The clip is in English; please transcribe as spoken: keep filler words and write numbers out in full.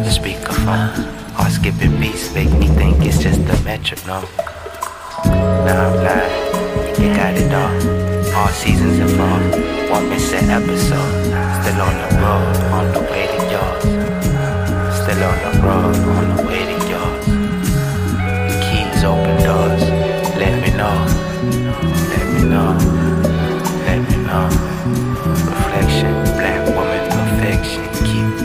the speakerphone. All skipping beats make me think it's just a metronome. Now I'm live, you got it all. All seasons involved, one missing episode. Still on the road, on the way to yours. Still on the road, on the way to yours. Keys open doors, let me know, let me know.